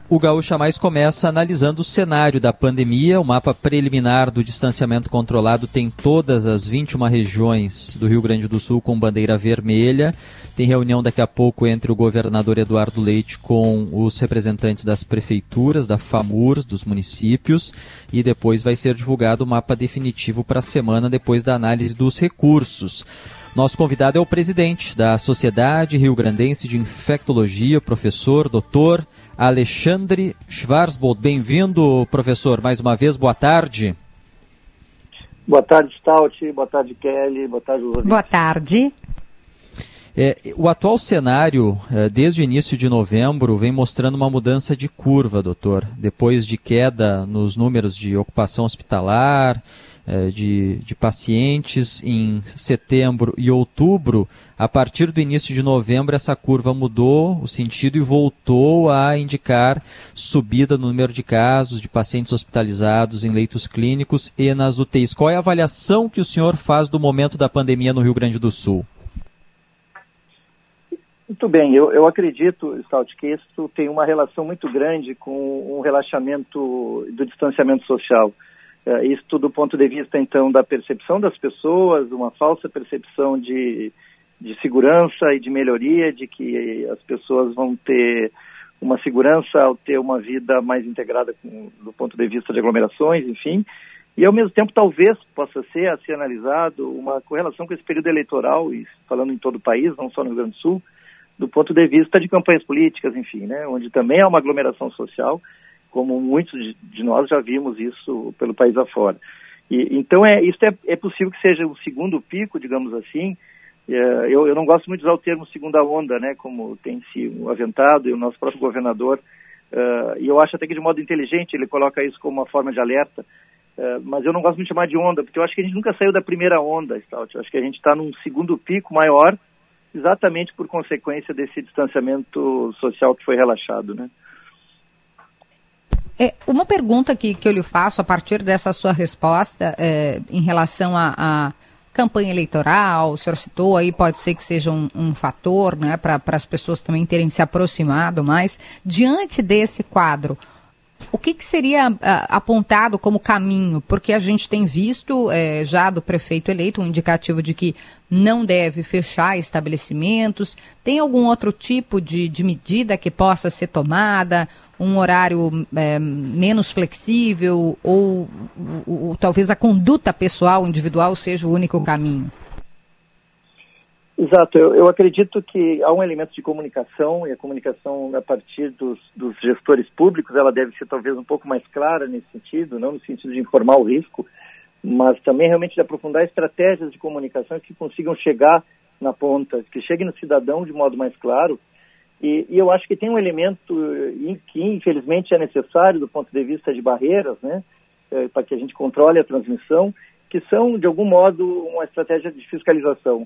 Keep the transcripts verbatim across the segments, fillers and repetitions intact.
O Gaúcha Mais começa analisando o cenário da pandemia. O mapa preliminar do distanciamento controlado tem todas as vinte e uma regiões do Rio Grande do Sul com bandeira vermelha. Tem reunião daqui a pouco entre o governador Eduardo Leite com os representantes das prefeituras, da FAMURS, dos municípios, e depois vai ser divulgado o mapa definitivo para a semana depois da análise dos recursos. Nosso convidado é o presidente da Sociedade Rio-Grandense de Infectologia, professor, doutor Alexandre Schwarzbold. Bem-vindo, professor, mais uma vez, boa tarde. Boa tarde, Stout, boa tarde, Kelly, boa tarde, Luiz. Boa tarde. É, o atual cenário, é, desde o início de novembro, vem mostrando uma mudança de curva, doutor. Depois de queda nos números de ocupação hospitalar, é, de, de pacientes em setembro e outubro, a partir do início de novembro essa curva mudou o sentido e voltou a indicar subida no número de casos de pacientes hospitalizados em leitos clínicos e nas U T Is. Qual é a avaliação que o senhor faz do momento da pandemia no Rio Grande do Sul? Muito bem, eu, eu acredito, Stout, que isso tem uma relação muito grande com um relaxamento do distanciamento social. É, isso do ponto de vista, então, da percepção das pessoas, uma falsa percepção de, de segurança e de melhoria, de que as pessoas vão ter uma segurança ao ter uma vida mais integrada com, do ponto de vista de aglomerações, enfim. E, ao mesmo tempo, talvez possa ser a ser analisado uma correlação com esse período eleitoral, e falando em todo o país, não só no Rio Grande do Sul, do ponto de vista de campanhas políticas, enfim, né, onde também há uma aglomeração social, como muitos de, de nós já vimos isso pelo país afora. E, então, é, isso é, é possível que seja o segundo pico, digamos assim. É, eu, eu não gosto muito de usar o termo segunda onda, né, como tem se aventado, e o nosso próprio governador, uh, e eu acho até que de modo inteligente ele coloca isso como uma forma de alerta, uh, mas eu não gosto muito de chamar de onda, porque eu acho que a gente nunca saiu da primeira onda, Stout. Eu acho que a gente está num segundo pico maior, exatamente por consequência desse distanciamento social que foi relaxado, né? É, uma pergunta que, que eu lhe faço a partir dessa sua resposta é, em relação à campanha eleitoral, o senhor citou aí, pode ser que seja um, um fator, né, para as pessoas também terem se aproximado mais. Diante desse quadro, o que, que seria uh, apontado como caminho? Porque a gente tem visto é, já do prefeito eleito um indicativo de que não deve fechar estabelecimentos. Tem algum outro tipo de, de medida que possa ser tomada? Um horário é, menos flexível? Ou, ou, ou talvez a conduta pessoal, individual, seja o único caminho? Exato, eu, eu acredito que há um elemento de comunicação, e a comunicação a partir dos, dos gestores públicos, ela deve ser talvez um pouco mais clara nesse sentido, não no sentido de informar o risco, mas também realmente de aprofundar estratégias de comunicação que consigam chegar na ponta, que cheguem no cidadão de modo mais claro. E, e eu acho que tem um elemento que infelizmente é necessário do ponto de vista de barreiras, né, é, para que a gente controle a transmissão, que são de algum modo uma estratégia de fiscalização.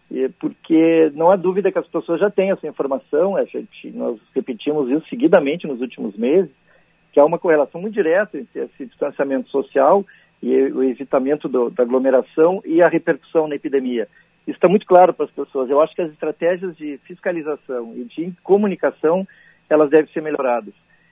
Porque não há dúvida que as pessoas já têm essa informação, a gente, nós repetimos isso seguidamente nos últimos meses, que há uma correlação muito direta entre esse distanciamento social e o evitamento do, da aglomeração e a repercussão na epidemia. Isso está muito claro para as pessoas. Eu acho que as estratégias de fiscalização e de comunicação, elas devem ser melhoradas.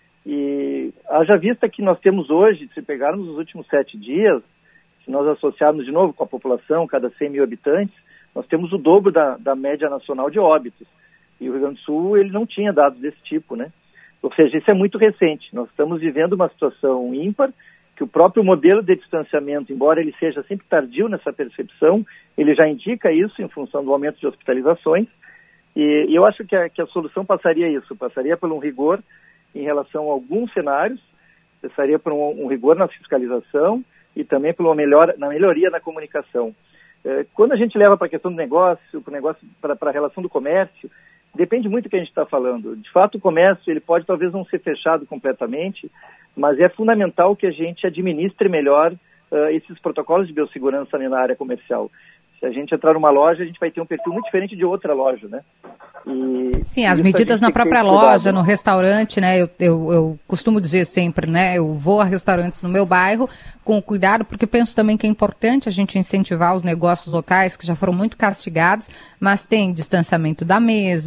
E haja vista que nós temos hoje, se pegarmos os últimos sete dias, se nós associarmos de novo com a população, cada cem mil habitantes, nós temos o dobro da, da média nacional de óbitos. E o Rio Grande do Sul, ele não tinha dados desse tipo, né? Ou seja, isso é muito recente. Nós estamos vivendo uma situação ímpar, que o próprio modelo de distanciamento, embora ele seja sempre tardio nessa percepção, ele já indica isso em função do aumento de hospitalizações. E, e eu acho que a, que a solução passaria isso, passaria por um rigor em relação a alguns cenários, passaria por um, um rigor na fiscalização e também por uma melhor, na melhoria na comunicação. Quando a gente leva para a questão do negócio, para o negócio, para a relação do comércio, depende muito do que a gente está falando. De fato, o comércio ele pode talvez não ser fechado completamente, mas é fundamental que a gente administre melhor uh, esses protocolos de biossegurança na área comercial. Se a gente entrar numa loja, a gente vai ter um perfil muito diferente de outra loja, né? E Sim, as medidas na própria loja, no restaurante, né? Eu, eu, eu costumo dizer sempre, né? Eu vou a restaurantes no meu bairro com cuidado, porque penso também que é importante a gente incentivar os negócios locais que já foram muito castigados, mas tem distanciamento da mesa,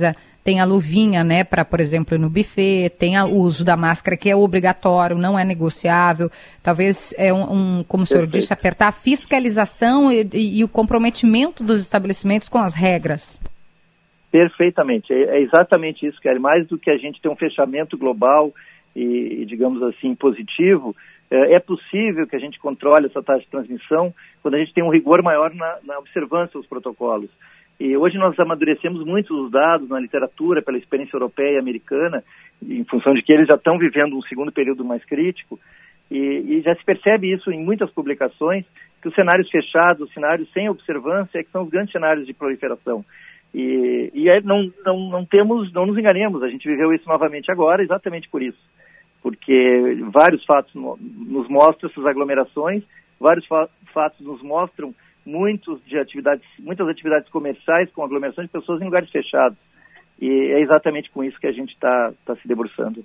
tem a luvinha, né, para, por exemplo, ir no buffet, tem a, o uso da máscara, que é obrigatório, não é negociável. Talvez, é um, um como o senhor Perfeito. disse, apertar a fiscalização e, e, e o comprometimento dos estabelecimentos com as regras. Perfeitamente, é, é exatamente isso, Kelly. Mais do que a gente ter um fechamento global e, digamos assim, positivo, é, é possível que a gente controle essa taxa de transmissão quando a gente tem um rigor maior na, na observância dos protocolos. E hoje nós amadurecemos muito os dados na literatura, pela experiência europeia e americana, em função de que eles já estão vivendo um segundo período mais crítico, e, e já se percebe isso em muitas publicações, que os cenários fechados, os cenários sem observância, é que são os grandes cenários de proliferação. E, e aí não, não, não temos, não nos enganemos, a gente viveu isso novamente agora exatamente por isso, porque vários fatos nos mostram essas aglomerações, vários fa- fatos nos mostram muitos de atividades, muitas atividades comerciais com aglomeração de pessoas em lugares fechados. E é exatamente com isso que a gente está tá se debruçando.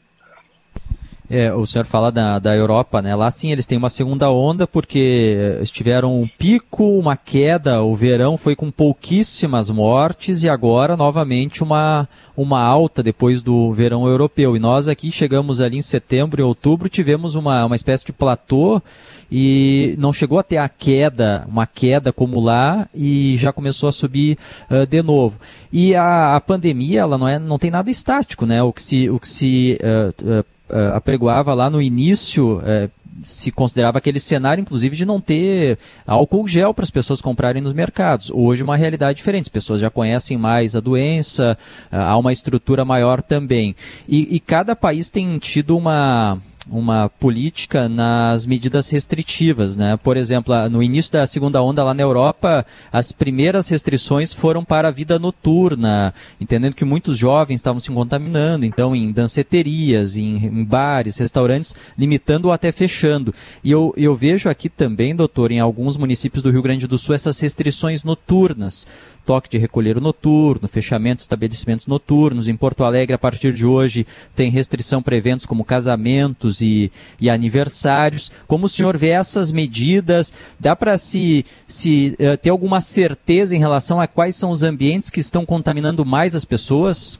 É, o senhor fala da, da Europa, né? Lá sim eles têm uma segunda onda porque tiveram um pico, uma queda, o verão foi com pouquíssimas mortes e agora novamente uma, uma alta depois do verão europeu. E nós aqui chegamos ali em setembro e outubro, tivemos uma, uma espécie de platô e não chegou a ter a queda, uma queda como lá e já começou a subir uh, de novo. E a, a pandemia, ela não, é, não tem nada estático, né? O que se, o que se uh, uh, Uh, apregoava lá no início, uh, se considerava aquele cenário, inclusive, de não ter álcool gel para as pessoas comprarem nos mercados. Hoje uma realidade diferente, as pessoas já conhecem mais a doença, uh, há uma estrutura maior também. E, e cada país tem tido uma... uma política nas medidas restritivas, né? Por exemplo, no início da segunda onda lá na Europa, as primeiras restrições foram para a vida noturna, entendendo que muitos jovens estavam se contaminando, então em danceterias, em, em bares, restaurantes, limitando ou até fechando. E eu, eu vejo aqui também, doutor, em alguns municípios do Rio Grande do Sul, essas restrições noturnas. Toque de recolher noturno, fechamento de estabelecimentos noturnos. Em Porto Alegre, a partir de hoje, tem restrição para eventos como casamentos e, e aniversários. Como o senhor vê essas medidas? Dá para se, se uh, ter alguma certeza em relação a quais são os ambientes que estão contaminando mais as pessoas?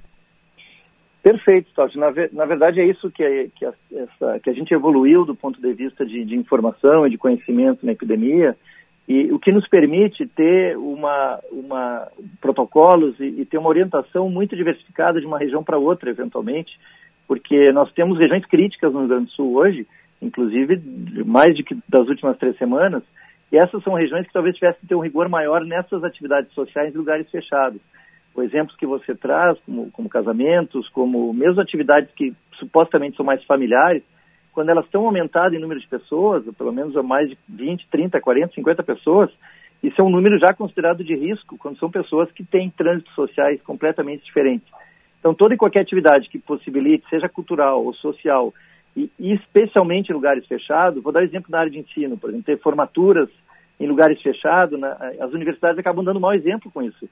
Perfeito, Tati. Na, na verdade, é isso que, é, que, a, essa, que a gente evoluiu do ponto de vista de, de informação e de conhecimento na epidemia. E o que nos permite ter uma, uma, protocolos e, e ter uma orientação muito diversificada de uma região para outra, eventualmente, porque nós temos regiões críticas no Rio Grande do Sul hoje, inclusive mais de que das últimas três semanas, e essas são regiões que talvez tivessem que ter um rigor maior nessas atividades sociais em lugares fechados. Os exemplos que você traz, como, como casamentos, como mesmo atividades que supostamente são mais familiares, quando elas estão aumentadas em número de pessoas, pelo menos a mais de vinte, trinta, quarenta, cinquenta pessoas, isso é um número já considerado de risco, quando são pessoas que têm trânsitos sociais completamente diferentes. Então, toda e qualquer atividade que possibilite, seja cultural ou social, e, e especialmente em lugares fechados, vou dar exemplo na área de ensino, por exemplo, ter formaturas em lugares fechados, na, as universidades acabam dando mau exemplo com isso.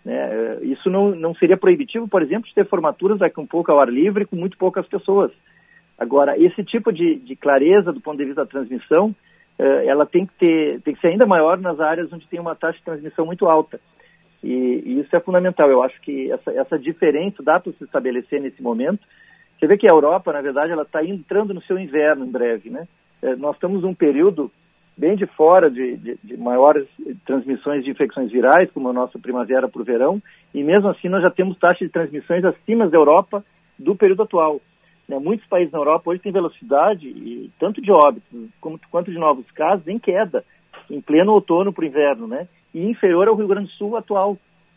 Né? Isso não, não seria proibitivo, por exemplo, de ter formaturas daqui um pouco ao ar livre com muito poucas pessoas. Agora, esse tipo de, de clareza do ponto de vista da transmissão, eh, ela tem que, ter, tem que ser ainda maior nas áreas onde tem uma taxa de transmissão muito alta. E, e isso é fundamental. Eu acho que essa, essa diferença dá para se estabelecer nesse momento. Você vê que a Europa, na verdade, ela está entrando no seu inverno em breve, né? Eh, nós estamos num período bem de fora de, de, de maiores transmissões de infecções virais, como a nossa primavera para o verão, e mesmo assim nós já temos taxas de transmissões acima da Europa do período atual. Muitos países na Europa hoje têm velocidade, e tanto de óbitos como, quanto de novos casos, em queda, em pleno outono para o inverno, né? E inferior ao Rio Grande do Sul atual.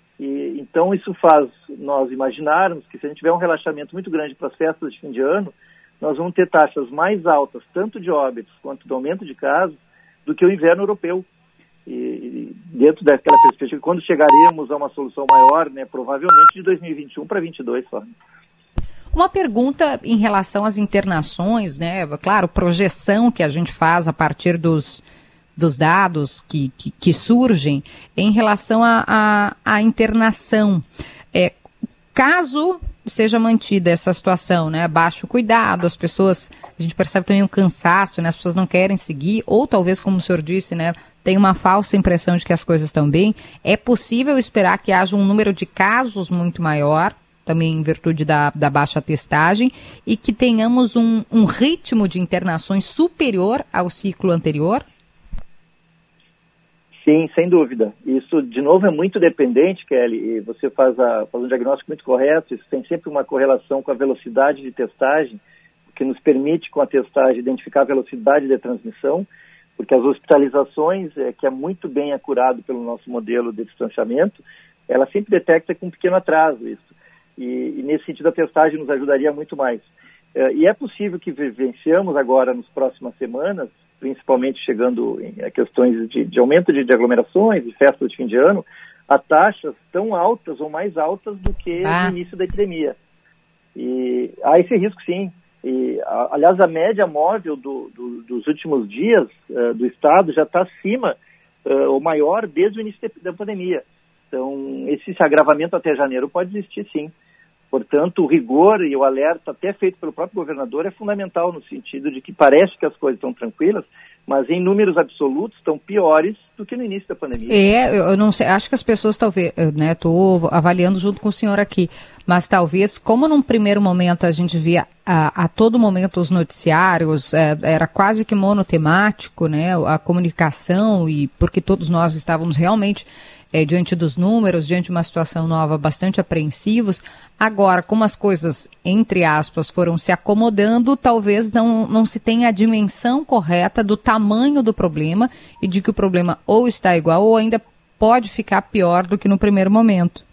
E, então isso faz nós imaginarmos que se a gente tiver um relaxamento muito grande para as festas de fim de ano, nós vamos ter taxas mais altas, tanto de óbitos quanto de aumento de casos, do que o inverno europeu. E, e dentro daquela perspectiva, quando chegaremos a uma solução maior, né, provavelmente de dois mil e vinte e um para vinte e dois só. Uma pergunta em relação às internações, né? Claro, projeção que a gente faz a partir dos, dos dados que, que, que surgem em relação à internação. É, caso seja mantida essa situação, né? Baixo cuidado, as pessoas, a gente percebe também um cansaço, né? As pessoas não querem seguir, ou talvez, como o senhor disse, né? Tem uma falsa impressão de que as coisas estão bem. É possível esperar que haja um número de casos muito maior também em virtude da, da baixa testagem, e que tenhamos um, um ritmo de internações superior ao ciclo anterior? Sim, sem dúvida. Isso, de novo, é muito dependente, Kelly, e você faz, a, faz um diagnóstico muito correto, isso tem sempre uma correlação com a velocidade de testagem, que nos permite, com a testagem, identificar a velocidade de transmissão, porque as hospitalizações, é, que é muito bem acurado pelo nosso modelo de distanciamento, ela sempre detecta com um pequeno atraso isso. E, e nesse sentido, a testagem nos ajudaria muito mais. É, e é possível que vivenciamos agora, nas próximas semanas, principalmente chegando em questões de, de aumento de, de aglomerações e festas de fim de ano, a taxas tão altas ou mais altas do que ah. no início da epidemia. E há esse risco, sim. E, a, aliás, a média móvel do, do, dos últimos dias uh, do Estado já está acima, uh, ou maior, desde o início da, da pandemia. Então, esse, esse agravamento até janeiro pode existir, sim. Portanto, o rigor e o alerta até feito pelo próprio governador é fundamental no sentido de que parece que as coisas estão tranquilas, mas em números absolutos estão piores do que no início da pandemia. É, eu não sei, acho que as pessoas talvez, né, estou avaliando junto com o senhor aqui, mas talvez, como num primeiro momento a gente via a, a todo momento os noticiários, é, era quase que monotemático, né, a comunicação, e porque todos nós estávamos realmente É, diante dos números, diante de uma situação nova, bastante apreensivos. Agora, como as coisas, entre aspas, foram se acomodando, talvez não, não se tenha a dimensão correta do tamanho do problema e de que o problema ou está igual ou ainda pode ficar pior do que no primeiro momento.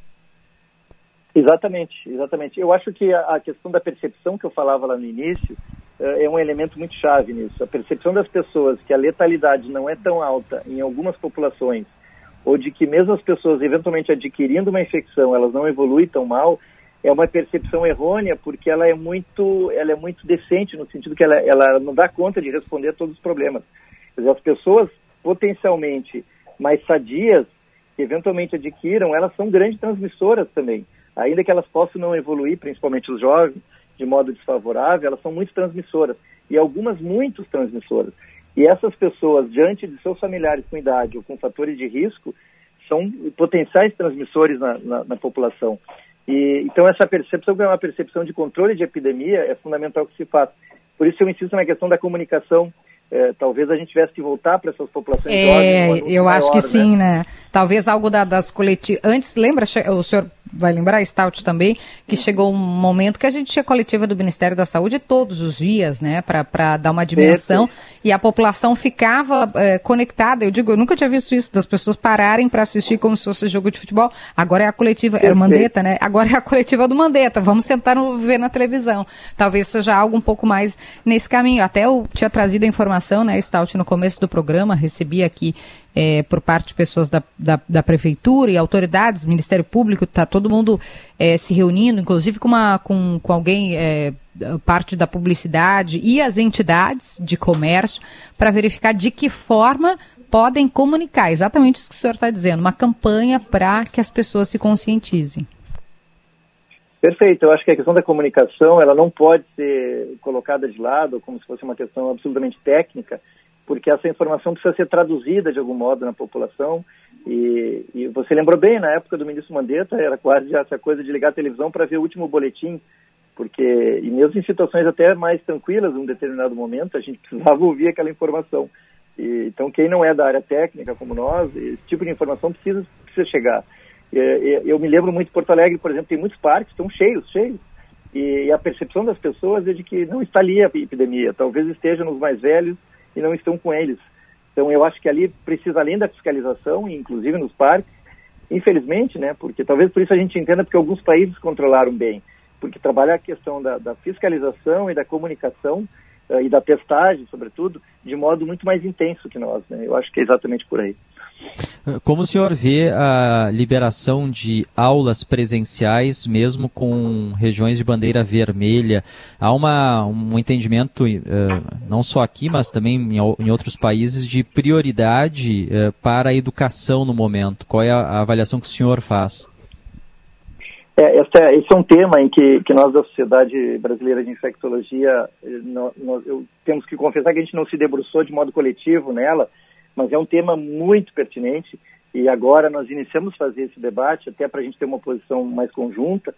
Exatamente, exatamente. Eu acho que a, a questão da percepção que eu falava lá no início uh, é um elemento muito chave nisso. A percepção das pessoas que a letalidade não é tão alta em algumas populações, ou de que mesmo as pessoas eventualmente adquirindo uma infecção, elas não evoluem tão mal, é uma percepção errônea, porque ela é muito, ela é muito decente, no sentido que ela, ela não dá conta de responder a todos os problemas. Quer dizer, as pessoas potencialmente mais sadias, que eventualmente adquiram, elas são grandes transmissoras também. Ainda que elas possam não evoluir, principalmente os jovens, de modo desfavorável, elas são muito transmissoras. E algumas muito transmissoras. E essas pessoas, diante de seus familiares com idade ou com fatores de risco, são potenciais transmissores na, na, na população. E, então, essa percepção, que é uma percepção de controle de epidemia, é fundamental que se faça. Por isso, eu insisto na questão da comunicação. É, talvez a gente tivesse que voltar para essas populações é, jovens. Eu maior, acho que né? sim, né? Talvez algo da, das coletivas. Antes, lembra, o senhor vai lembrar, Stout também, que chegou um momento que a gente tinha coletiva do Ministério da Saúde todos os dias, né? Para dar uma dimensão. Perfeito. E a população ficava é, conectada. Eu digo, eu nunca tinha visto isso, das pessoas pararem para assistir como se fosse jogo de futebol. Agora é a coletiva, era o Mandetta, né? Agora é a coletiva do Mandetta. Vamos sentar no, ver na televisão. Talvez seja algo um pouco mais nesse caminho. Até eu tinha trazido a informação, né, Stout, no começo do programa, recebi aqui é, por parte de pessoas da, da, da Prefeitura e autoridades, Ministério Público, está todo mundo é, se reunindo, inclusive com, uma, com, com alguém, é, parte da publicidade e as entidades de comércio, para verificar de que forma podem comunicar, exatamente isso que o senhor está dizendo, uma campanha para que as pessoas se conscientizem. Perfeito, eu acho que a questão da comunicação, ela não pode ser colocada de lado como se fosse uma questão absolutamente técnica, porque essa informação precisa ser traduzida de algum modo na população, e, e você lembrou bem, na época do ministro Mandetta, era quase essa coisa de ligar a televisão para ver o último boletim, porque, e mesmo em situações até mais tranquilas, em um determinado momento, a gente precisava ouvir aquela informação. E, então, quem não é da área técnica como nós, esse tipo de informação precisa, precisa chegar. Eu me lembro muito de Porto Alegre, por exemplo, tem muitos parques, estão cheios, cheios. E a percepção das pessoas é de que não está ali a epidemia, talvez esteja nos mais velhos e não estão com eles. Então eu acho que ali precisa, além da fiscalização, inclusive nos parques, infelizmente, né, porque talvez por isso a gente entenda porque alguns países controlaram bem, porque trabalhar a questão da, da fiscalização e da comunicação uh, e da testagem, sobretudo, de modo muito mais intenso que nós, né? Eu acho que é exatamente por aí. Como o senhor vê a liberação de aulas presenciais, mesmo com regiões de bandeira vermelha? Há uma, um entendimento, uh, não só aqui, mas também em, em outros países, de prioridade uh, para a educação no momento. Qual é a, a avaliação que o senhor faz? É, esse, é, esse é um tema em que, que nós da Sociedade Brasileira de Infectologia nós, nós, eu, temos que confessar que a gente não se debruçou de modo coletivo nela, mas é um tema muito pertinente e agora nós iniciamos a fazer esse debate até para a gente ter uma posição mais conjunta,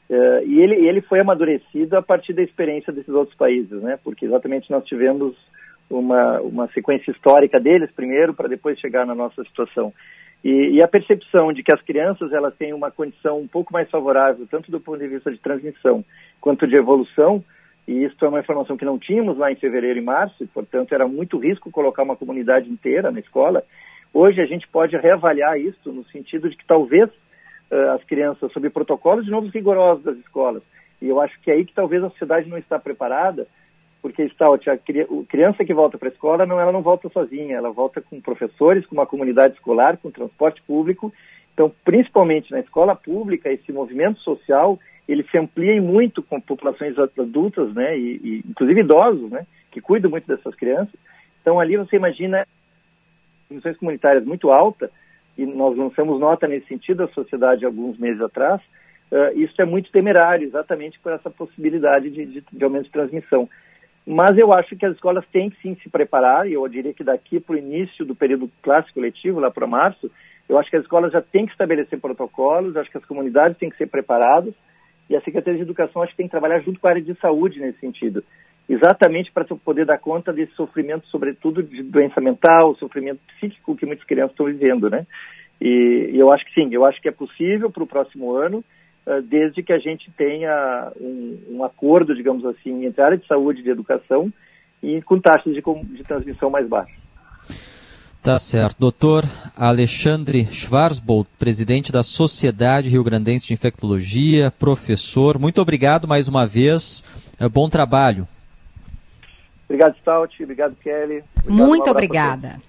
Uh, e ele, ele foi amadurecido a partir da experiência desses outros países, né? Porque exatamente nós tivemos uma, uma sequência histórica deles primeiro, para depois chegar na nossa situação. E, e a percepção de que as crianças elas têm uma condição um pouco mais favorável, tanto do ponto de vista de transmissão quanto de evolução, e isso é uma informação que não tínhamos lá em fevereiro e março, e, portanto, era muito risco colocar uma comunidade inteira na escola. Hoje a gente pode reavaliar isso no sentido de que talvez uh, as crianças, sob protocolos de novo rigorosos das escolas, e eu acho que é aí que talvez a sociedade não está preparada, porque está, a criança que volta para a escola, não, ela não volta sozinha, ela volta com professores, com uma comunidade escolar, com transporte público. Então, principalmente na escola pública, esse movimento social, ele se amplia muito com populações adultas, né, e, e inclusive idosos, né, que cuidam muito dessas crianças. Então, ali você imagina transmissões comunitárias muito alta, e nós lançamos nota nesse sentido da sociedade alguns meses atrás. Uh, isso é muito temerário, exatamente por essa possibilidade de, de, de aumento de transmissão. Mas eu acho que as escolas têm que sim se preparar, e eu diria que daqui para o início do período clássico letivo, lá para março, eu acho que as escolas já têm que estabelecer protocolos, acho que as comunidades têm que ser preparadas, e a Secretaria de Educação acho que tem que trabalhar junto com a área de saúde nesse sentido, exatamente para poder dar conta desse sofrimento, sobretudo de doença mental, sofrimento psíquico que muitas crianças estão vivendo, né? E, e eu acho que sim, eu acho que é possível para o próximo ano, desde que a gente tenha um, um acordo, digamos assim, entre a área de saúde e de educação e com taxas de, de transmissão mais baixas. Tá certo. Doutor Alexandre Schwarzbold, presidente da Sociedade Rio-Grandense de Infectologia, professor, muito obrigado mais uma vez, bom trabalho. Obrigado, Stout, obrigado, Kelly. Obrigado, muito obrigada.